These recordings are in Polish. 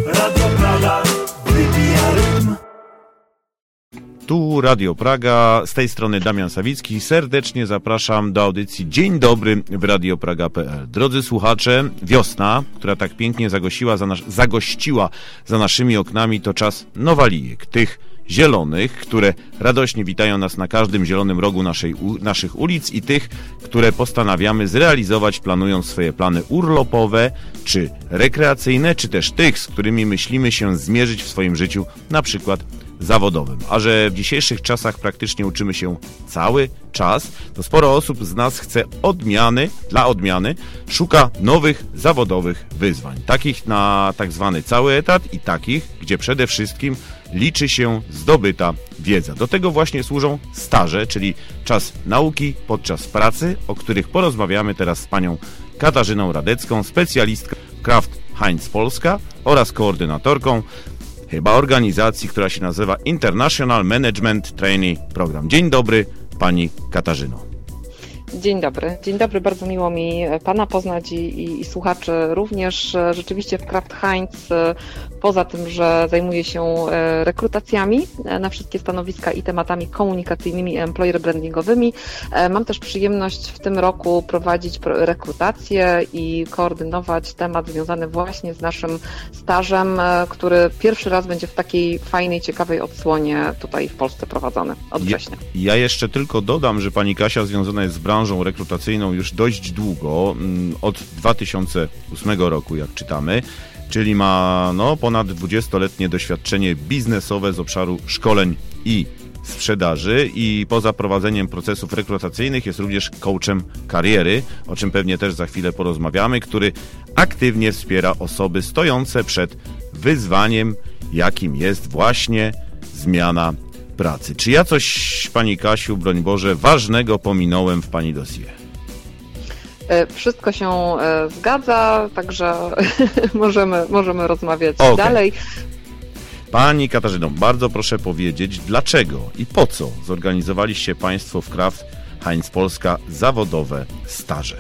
Radio Praga wybija rytm. Tu Radio Praga, z tej strony Damian Sawicki. Serdecznie zapraszam do audycji Dzień Dobry w radiopraga.pl. Drodzy słuchacze, wiosna, która tak pięknie zagościła za naszymi oknami, to czas nowalijek, tych zielonych, które radośnie witają nas na każdym zielonym rogu naszych ulic i tych, które postanawiamy zrealizować, planując swoje plany urlopowe, czy rekreacyjne, czy też tych, z którymi myślimy się zmierzyć w swoim życiu, na przykład zawodowym. A że w dzisiejszych czasach praktycznie uczymy się cały czas, to sporo osób z nas chce dla odmiany szuka nowych zawodowych wyzwań. Takich na tak zwany cały etat i takich, gdzie przede wszystkim liczy się zdobyta wiedza. Do tego właśnie służą staże, czyli czas nauki podczas pracy, o których porozmawiamy teraz z panią Katarzyną Radecką, specjalistką Kraft Heinz Polska oraz koordynatorką organizacji, która się nazywa International Management Trainee Program. Dzień dobry, pani Katarzyno. Dzień dobry, bardzo miło mi Pana poznać i słuchaczy również. Rzeczywiście w Kraft Heinz, poza tym, że zajmuję się rekrutacjami na wszystkie stanowiska i tematami komunikacyjnymi i employer brandingowymi, mam też przyjemność w tym roku prowadzić rekrutację i koordynować temat związany właśnie z naszym stażem, który pierwszy raz będzie w takiej fajnej, ciekawej odsłonie tutaj w Polsce prowadzony od września. Ja jeszcze tylko dodam, że pani Kasia związana jest z branżą rekrutacyjną już dość długo, od 2008 roku, jak czytamy, czyli ma ponad 20-letnie doświadczenie biznesowe z obszaru szkoleń i sprzedaży i poza prowadzeniem procesów rekrutacyjnych jest również coachem kariery, o czym pewnie też za chwilę porozmawiamy, który aktywnie wspiera osoby stojące przed wyzwaniem, jakim jest właśnie zmiana pracy. Czy ja coś, pani Kasiu, broń Boże, ważnego pominąłem w pani dossier? Wszystko się zgadza, także możemy rozmawiać dalej. Pani Katarzyno, bardzo proszę powiedzieć, dlaczego i po co zorganizowaliście państwo w Kraft Heinz Polska zawodowe staże?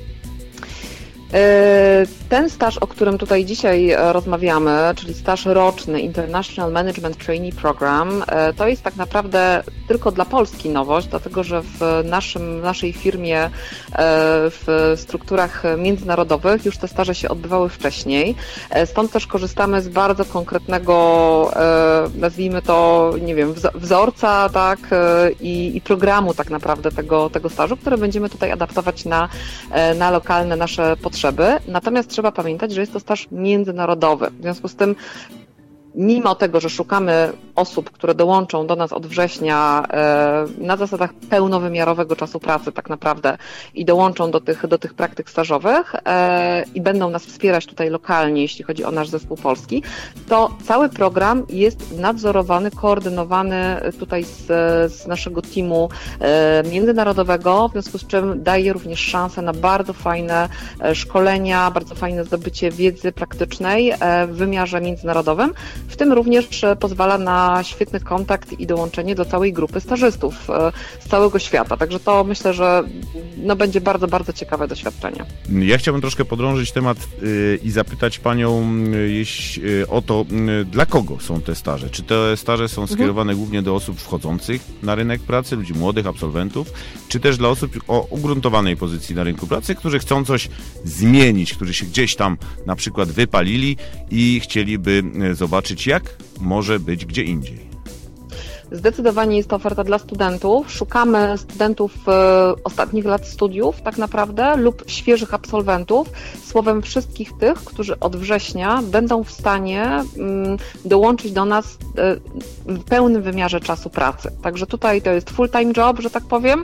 Ten staż, o którym tutaj dzisiaj rozmawiamy, czyli staż roczny International Management Trainee Program, to jest tak naprawdę tylko dla Polski nowość, dlatego że w naszej firmie w strukturach międzynarodowych już te staże się odbywały wcześniej. Stąd też korzystamy z bardzo konkretnego, nazwijmy to, nie wiem, wzorca, tak, i programu tak naprawdę tego stażu, który będziemy tutaj adaptować na lokalne nasze potrzeby. Natomiast trzeba pamiętać, że jest to staż międzynarodowy. W związku z tym, mimo tego, że szukamy osób, które dołączą do nas od września na zasadach pełnowymiarowego czasu pracy tak naprawdę i dołączą do tych praktyk stażowych i będą nas wspierać tutaj lokalnie, jeśli chodzi o nasz zespół polski, to cały program jest nadzorowany, koordynowany tutaj z naszego teamu międzynarodowego, w związku z czym daje również szansę na bardzo fajne szkolenia, bardzo fajne zdobycie wiedzy praktycznej w wymiarze międzynarodowym. W tym również pozwala na świetny kontakt i dołączenie do całej grupy stażystów z całego świata. Także to myślę, że będzie bardzo, bardzo ciekawe doświadczenie. Ja chciałbym troszkę podrążyć temat i zapytać panią o to, dla kogo są te staże? Czy te staże są skierowane głównie do osób wchodzących na rynek pracy, ludzi młodych, absolwentów, czy też dla osób o ugruntowanej pozycji na rynku pracy, którzy chcą coś zmienić, którzy się gdzieś tam na przykład wypalili i chcieliby zobaczyć, jak może być gdzie indziej? Zdecydowanie jest to oferta dla studentów. Szukamy studentów ostatnich lat studiów tak naprawdę lub świeżych absolwentów. Słowem wszystkich tych, którzy od września będą w stanie dołączyć do nas w pełnym wymiarze czasu pracy. Także tutaj to jest full-time job, że tak powiem,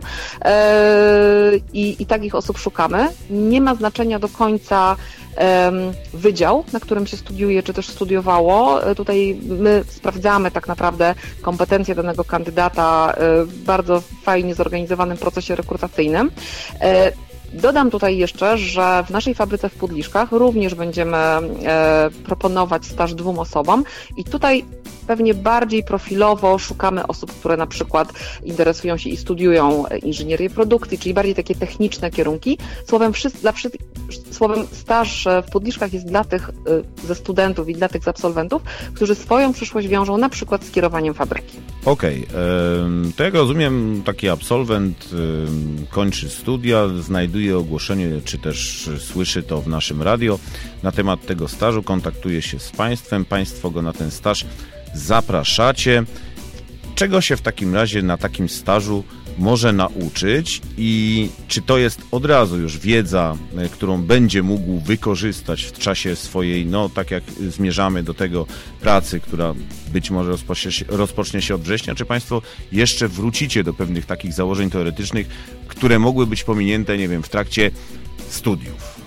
i takich osób szukamy. Nie ma znaczenia do końca wydział, na którym się studiuje, czy też studiowało. Tutaj my sprawdzamy tak naprawdę kompetencje danego kandydata w bardzo fajnie zorganizowanym procesie rekrutacyjnym. Dodam tutaj jeszcze, że w naszej fabryce w Pudliszkach również będziemy proponować staż 2 osobom i tutaj pewnie bardziej profilowo szukamy osób, które na przykład interesują się i studiują inżynierię produkcji, czyli bardziej takie techniczne kierunki. Słowem staż w Pudliszkach jest dla tych ze studentów i dla tych z absolwentów, którzy swoją przyszłość wiążą na przykład z kierowaniem fabryki. Okej, to jak rozumiem, taki absolwent kończy studia, znajduje ogłoszenie, czy też słyszy to w naszym radio na temat tego stażu, kontaktuje się z państwem, państwo go na ten staż zapraszacie. Czego się w takim razie na takim stażu może nauczyć i czy to jest od razu już wiedza, którą będzie mógł wykorzystać w czasie swojej, tak jak zmierzamy do tego pracy, która być może rozpocznie się od września, czy Państwo jeszcze wrócicie do pewnych takich założeń teoretycznych, które mogły być pominięte, nie wiem, w trakcie studiów?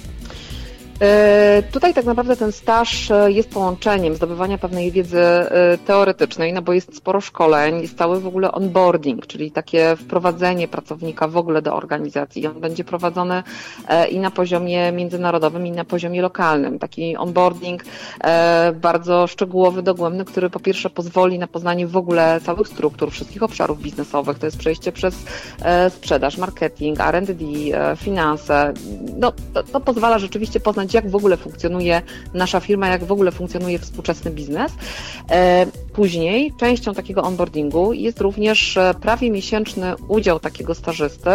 Tutaj tak naprawdę ten staż jest połączeniem zdobywania pewnej wiedzy teoretycznej, bo jest sporo szkoleń, jest cały w ogóle onboarding, czyli takie wprowadzenie pracownika w ogóle do organizacji. On będzie prowadzony i na poziomie międzynarodowym, i na poziomie lokalnym. Taki onboarding bardzo szczegółowy, dogłębny, który po pierwsze pozwoli na poznanie w ogóle całych struktur, wszystkich obszarów biznesowych. To jest przejście przez sprzedaż, marketing, R&D, finanse. To pozwala rzeczywiście poznać, jak w ogóle funkcjonuje nasza firma, jak w ogóle funkcjonuje współczesny biznes. Później częścią takiego onboardingu jest również prawie miesięczny udział takiego stażysty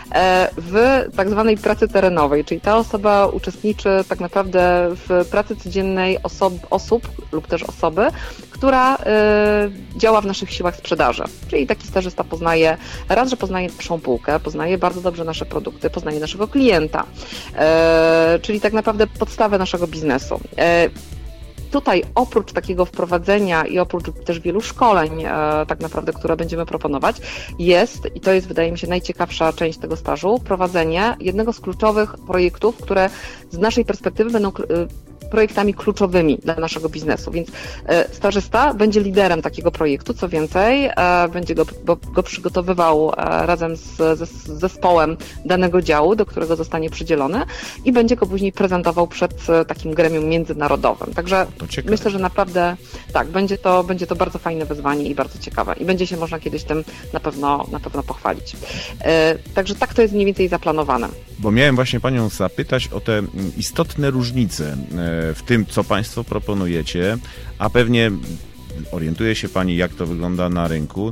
w tak zwanej pracy terenowej, czyli ta osoba uczestniczy tak naprawdę w pracy codziennej osób lub też osoby, która działa w naszych siłach sprzedaży. Czyli taki stażysta poznaje naszą półkę, poznaje bardzo dobrze nasze produkty, poznaje naszego klienta, czyli tak naprawdę podstawę naszego biznesu. Tutaj oprócz takiego wprowadzenia i oprócz też wielu szkoleń tak naprawdę, które będziemy proponować, i to jest wydaje mi się najciekawsza część tego stażu, prowadzenie jednego z kluczowych projektów, które z naszej perspektywy będą projektami kluczowymi dla naszego biznesu, więc stażysta będzie liderem takiego projektu, co więcej, będzie go przygotowywał razem z zespołem danego działu, do którego zostanie przydzielony i będzie go później prezentował przed takim gremium międzynarodowym. Także myślę, że naprawdę tak, będzie to bardzo fajne wyzwanie i bardzo ciekawe i będzie się można kiedyś tym na pewno pochwalić. Także tak to jest mniej więcej zaplanowane. Bo miałem właśnie Panią zapytać o te istotne różnice w tym, co Państwo proponujecie, a pewnie orientuje się Pani, jak to wygląda na rynku.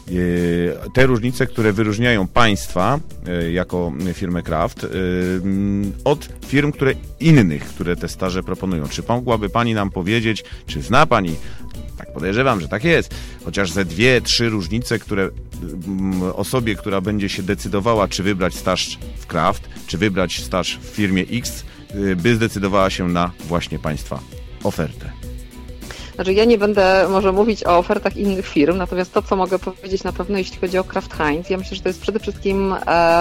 Te różnice, które wyróżniają Państwa jako firmę Kraft od firm które te staże proponują. Czy mogłaby Pani nam powiedzieć, czy zna Pani, tak podejrzewam, że tak jest, chociaż ze 2-3 różnice, które osobie, która będzie się decydowała, czy wybrać staż w Kraft, czy wybrać staż w firmie X, by zdecydowała się na właśnie Państwa ofertę? Znaczy ja nie będę może mówić o ofertach innych firm, natomiast to, co mogę powiedzieć na pewno, jeśli chodzi o Kraft Heinz, ja myślę, że to jest przede wszystkim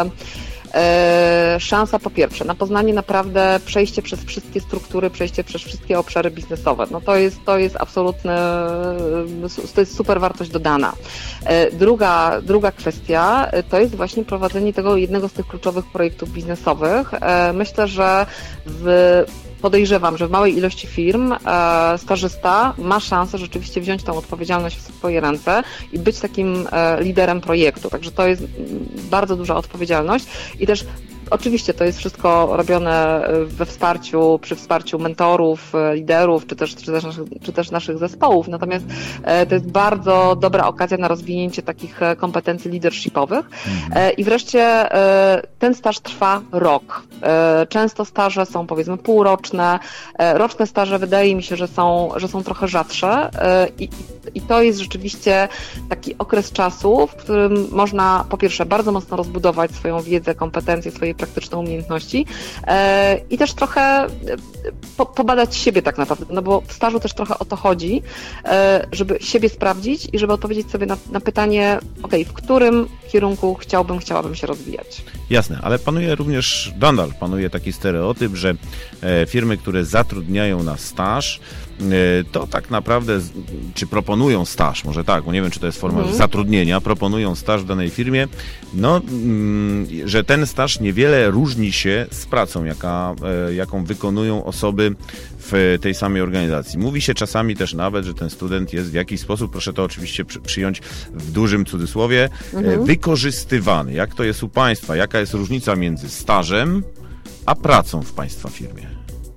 szansa po pierwsze na poznanie naprawdę, przejście przez wszystkie struktury, przejście przez wszystkie obszary biznesowe. To jest absolutny, to jest super wartość dodana. Druga kwestia to jest właśnie prowadzenie tego jednego z tych kluczowych projektów biznesowych. Myślę, że podejrzewam, że w małej ilości firm stażysta ma szansę rzeczywiście wziąć tą odpowiedzialność w swoje ręce i być takim liderem projektu. Także to jest bardzo duża odpowiedzialność i też oczywiście to jest wszystko robione przy wsparciu mentorów, liderów, czy też naszych zespołów. Natomiast to jest bardzo dobra okazja na rozwinięcie takich kompetencji leadershipowych. I wreszcie ten staż trwa rok. Często staże są powiedzmy półroczne. Roczne staże wydaje mi się, że są trochę rzadsze i to jest rzeczywiście taki okres czasu, w którym można po pierwsze bardzo mocno rozbudować swoją wiedzę, kompetencje, swoje praktyczne umiejętności i też trochę pobadać siebie tak naprawdę, bo w stażu też trochę o to chodzi, żeby siebie sprawdzić i żeby odpowiedzieć sobie na pytanie, w którym kierunku chciałabym się rozwijać. Jasne, ale nadal panuje taki stereotyp, że firmy, które zatrudniają na staż, to tak naprawdę, czy proponują staż, może tak, bo nie wiem, czy to jest forma zatrudnienia, proponują staż w danej firmie, że ten staż niewiele niewiele różni się z pracą, jaką wykonują osoby w tej samej organizacji. Mówi się czasami też nawet, że ten student jest w jakiś sposób, proszę to oczywiście przyjąć w dużym cudzysłowie, wykorzystywany. Jak to jest u Państwa? Jaka jest różnica między stażem a pracą w Państwa firmie?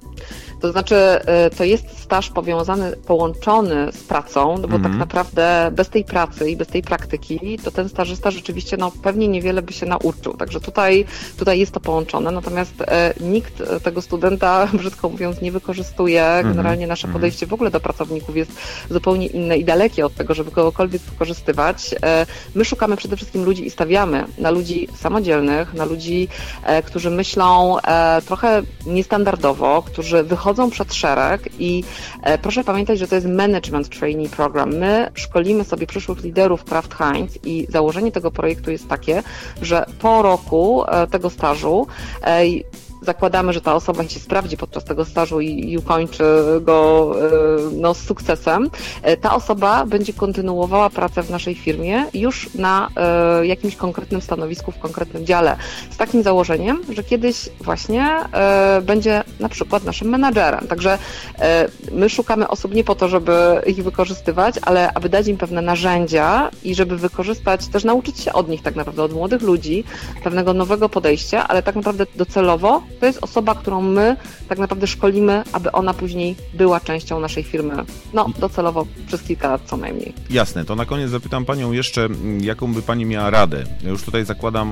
To znaczy, to jest staż połączony z pracą, no bo tak naprawdę bez tej pracy i bez tej praktyki, to ten stażysta rzeczywiście pewnie niewiele by się nauczył. Także tutaj jest to połączone, natomiast nikt tego studenta, brzydko mówiąc, nie wykorzystuje. Generalnie nasze podejście w ogóle do pracowników jest zupełnie inne i dalekie od tego, żeby kogokolwiek wykorzystywać. My szukamy przede wszystkim ludzi i stawiamy na ludzi samodzielnych, na ludzi, którzy myślą trochę niestandardowo, którzy wychodzą przed szereg i proszę pamiętać, że to jest Management Trainee Program. My szkolimy sobie przyszłych liderów Kraft Heinz i założenie tego projektu jest takie, że po roku tego stażu zakładamy, że ta osoba się sprawdzi podczas tego stażu i ukończy go z sukcesem. Ta osoba będzie kontynuowała pracę w naszej firmie już na jakimś konkretnym stanowisku, w konkretnym dziale. Z takim założeniem, że kiedyś właśnie będzie na przykład naszym menadżerem. Także my szukamy osób nie po to, żeby ich wykorzystywać, ale aby dać im pewne narzędzia i żeby wykorzystać, też nauczyć się od nich tak naprawdę, od młodych ludzi, pewnego nowego podejścia, ale tak naprawdę docelowo to jest osoba, którą my tak naprawdę szkolimy, aby ona później była częścią naszej firmy. Docelowo przez kilka lat co najmniej. Jasne, to na koniec zapytam Panią jeszcze, jaką by Pani miała radę? Ja już tutaj zakładam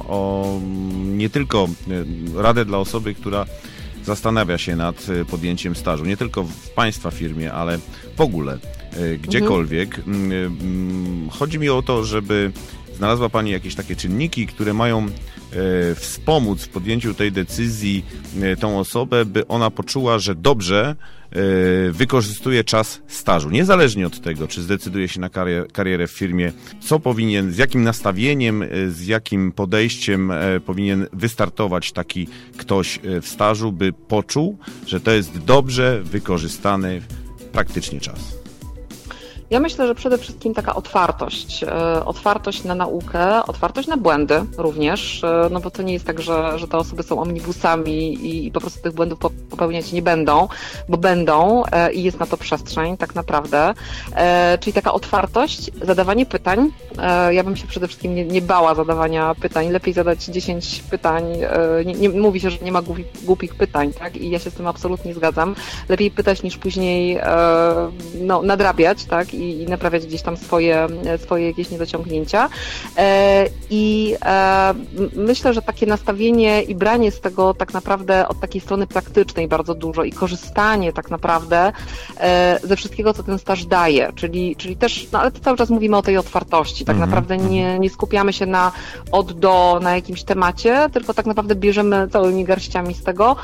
nie tylko radę dla osoby, która zastanawia się nad podjęciem stażu, nie tylko w Państwa firmie, ale w ogóle gdziekolwiek. Chodzi mi o to, żeby znalazła Pani jakieś takie czynniki, które mają wspomóc w podjęciu tej decyzji tą osobę, by ona poczuła, że dobrze wykorzystuje czas stażu. Niezależnie od tego, czy zdecyduje się na karierę w firmie, co powinien, z jakim nastawieniem, z jakim podejściem powinien wystartować taki ktoś w stażu, by poczuł, że to jest dobrze wykorzystany praktycznie czas. Ja myślę, że przede wszystkim taka otwartość na naukę, otwartość na błędy również, bo to nie jest tak, że te osoby są omnibusami i po prostu tych błędów popełniać nie będą, bo będą i jest na to przestrzeń tak naprawdę. Czyli taka otwartość, zadawanie pytań. Ja bym się przede wszystkim nie bała zadawania pytań. Lepiej zadać 10 pytań. Nie mówi się, że nie ma głupich pytań, tak? I ja się z tym absolutnie zgadzam. Lepiej pytać niż później nadrabiać, tak? I naprawiać gdzieś tam swoje jakieś niedociągnięcia. I myślę, że takie nastawienie i branie z tego tak naprawdę od takiej strony praktycznej bardzo dużo i korzystanie tak naprawdę ze wszystkiego, co ten staż daje, czyli też, ale to cały czas mówimy o tej otwartości. Tak naprawdę nie skupiamy się na na jakimś temacie, tylko tak naprawdę bierzemy całymi garściami z tego,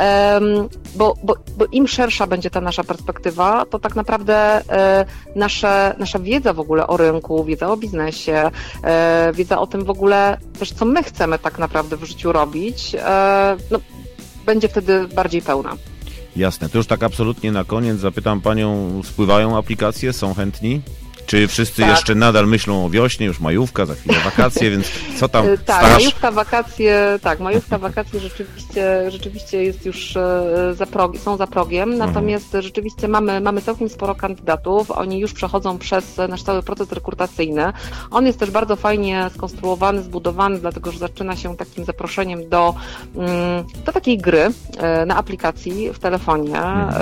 bo im szersza będzie ta nasza perspektywa, to tak naprawdę nasza wiedza w ogóle o rynku, wiedza o biznesie, wiedza o tym w ogóle też, co my chcemy tak naprawdę w życiu robić, będzie wtedy bardziej pełna. Jasne. To już tak absolutnie na koniec zapytam Panią, spływają aplikacje, są chętni? Czy wszyscy jeszcze nadal myślą o wiośnie, już majówka, za chwilę wakacje, więc co tam staż? Majówka, wakacje rzeczywiście jest już są za progiem, natomiast rzeczywiście mamy całkiem sporo kandydatów, oni już przechodzą przez nasz cały proces rekrutacyjny. On jest też bardzo fajnie skonstruowany, zbudowany, dlatego że zaczyna się takim zaproszeniem do takiej gry na aplikacji w telefonie.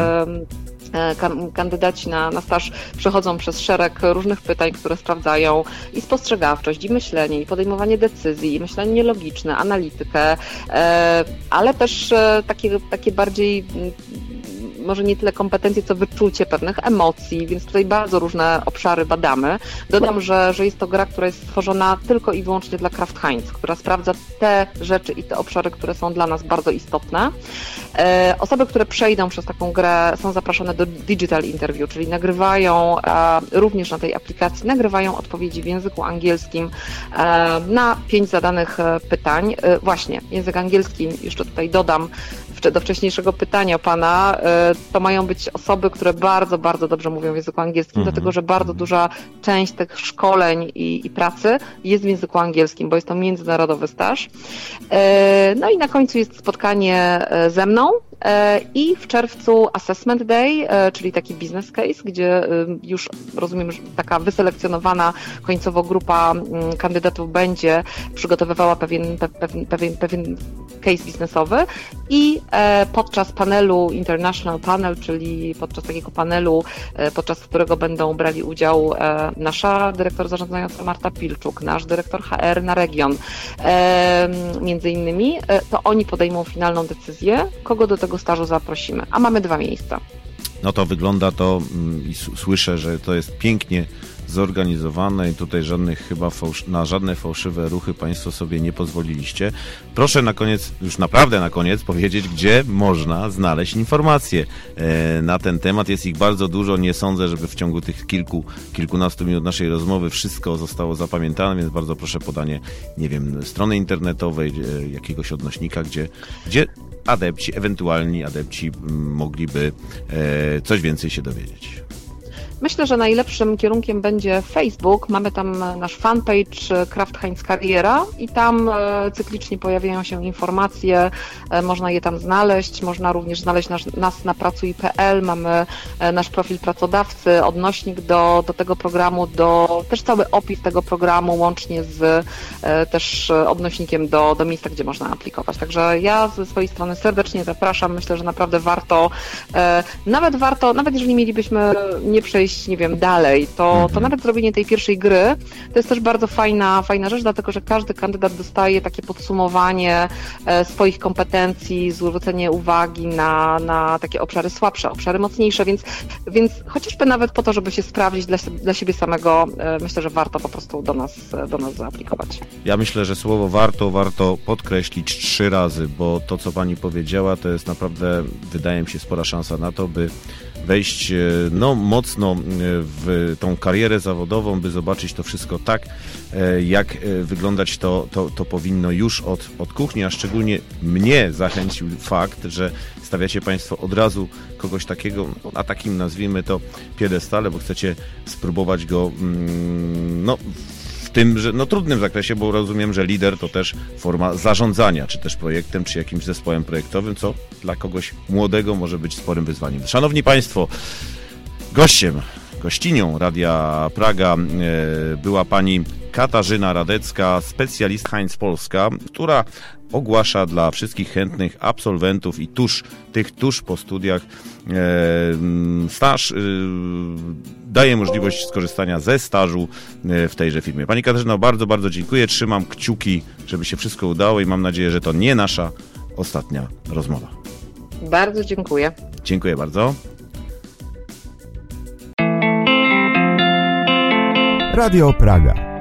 Kandydaci na staż przechodzą przez szereg różnych pytań, które sprawdzają i spostrzegawczość, i myślenie, i podejmowanie decyzji, i myślenie logiczne, analitykę, ale też takie bardziej może nie tyle kompetencje, co wyczucie pewnych emocji, więc tutaj bardzo różne obszary badamy. Dodam, że jest to gra, która jest stworzona tylko i wyłącznie dla Kraft Heinz, która sprawdza te rzeczy i te obszary, które są dla nas bardzo istotne. Osoby, które przejdą przez taką grę, są zapraszane do digital interview, czyli nagrywają również na tej aplikacji, nagrywają odpowiedzi w języku angielskim na 5 zadanych pytań. Właśnie, język angielski, jeszcze tutaj dodam, w do wcześniejszego pytania pana, to mają być osoby, które bardzo, bardzo dobrze mówią w języku angielskim, dlatego że bardzo duża część tych szkoleń i pracy jest w języku angielskim, bo jest to międzynarodowy staż. No i na końcu jest spotkanie ze mną i w czerwcu Assessment Day, czyli taki business case, gdzie już rozumiem, że taka wyselekcjonowana końcowo grupa kandydatów będzie przygotowywała pewien case biznesowy i podczas panelu International Panel, czyli podczas takiego panelu, podczas którego będą brali udział nasza dyrektor zarządzająca Marta Pilczuk, nasz dyrektor HR na region, między innymi, to oni podejmą finalną decyzję, kogo do tego stażu zaprosimy, a mamy 2 miejsca. No to wygląda to i słyszę, że to jest pięknie zorganizowane i tutaj na żadne fałszywe ruchy Państwo sobie nie pozwoliliście. Proszę na koniec, już naprawdę na koniec powiedzieć, gdzie można znaleźć informacje na ten temat. Jest ich bardzo dużo, nie sądzę, żeby w ciągu tych kilkunastu minut naszej rozmowy wszystko zostało zapamiętane, więc bardzo proszę podanie, nie wiem, strony internetowej, jakiegoś odnośnika, gdzie ewentualni adepci mogliby coś więcej się dowiedzieć. Myślę, że najlepszym kierunkiem będzie Facebook. Mamy tam nasz fanpage Kraft Heinz Kariera i tam cyklicznie pojawiają się informacje, można je tam znaleźć, można również znaleźć nas na pracuj.pl, mamy nasz profil pracodawcy, odnośnik do tego programu, też cały opis tego programu, łącznie z też odnośnikiem do miejsca, gdzie można aplikować. Także ja ze swojej strony serdecznie zapraszam, myślę, że naprawdę warto, nawet jeżeli mielibyśmy nie przejść, nie wiem, dalej, to nawet zrobienie tej pierwszej gry to jest też bardzo fajna rzecz, dlatego że każdy kandydat dostaje takie podsumowanie swoich kompetencji, zwrócenie uwagi na takie obszary słabsze, obszary mocniejsze, więc chociażby nawet po to, żeby się sprawdzić dla siebie samego, myślę, że warto po prostu do nas zaaplikować. Ja myślę, że słowo warto podkreślić 3 razy, bo to, co pani powiedziała, to jest naprawdę, wydaje mi się, spora szansa na to, by wejść mocno w tą karierę zawodową, by zobaczyć to wszystko tak, jak wyglądać to powinno już od kuchni, a szczególnie mnie zachęcił fakt, że stawiacie Państwo od razu kogoś takiego, na takim, nazwijmy to, piedestale, bo chcecie spróbować go w tym, że trudnym zakresie, bo rozumiem, że lider to też forma zarządzania, czy też projektem, czy jakimś zespołem projektowym, co dla kogoś młodego może być sporym wyzwaniem. Szanowni Państwo, gościnią Radia Praga była pani Katarzyna Radecka, specjalist Heinz Polska, która ogłasza dla wszystkich chętnych absolwentów i tuż po studiach staż, daje możliwość skorzystania ze stażu w tejże firmie. Pani Katarzyno, bardzo, bardzo dziękuję. Trzymam kciuki, żeby się wszystko udało i mam nadzieję, że to nie nasza ostatnia rozmowa. Bardzo dziękuję. Dziękuję bardzo. Radio Praga.